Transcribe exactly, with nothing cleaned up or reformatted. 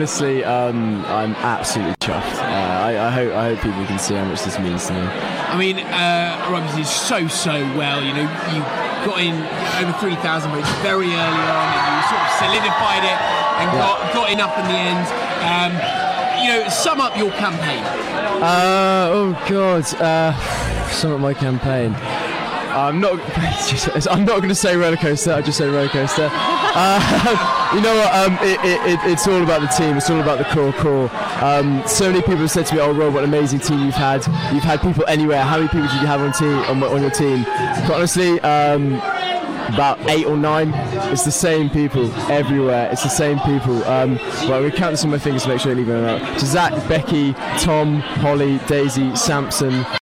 honestly, um, I'm absolutely chuffed. Uh, I, I hope I hope people can see how much this means to me. I mean, uh, Rob, you did so so well. You know, you got in over three thousand votes very early on, and you sort of solidified it and yeah. got got enough in the end. Um, you know, sum up your campaign. Uh, oh God, uh, sum up my campaign. I'm not. I'm not going to say roller coaster. I just say roller coaster. Uh, you know what? Um, it, it, it's all about the team. It's all about the core core. Um, so many people have said to me, "Oh, Rob, what an amazing team you've had. You've had people anywhere. How many people did you have on team on, on your team?" Quite honestly, um, about eight or nine. It's the same people everywhere. It's the same people. Um, well, we count this on my fingers to make sure I leave anyone out. So Zach, Becky, Tom, Holly, Daisy, Samson.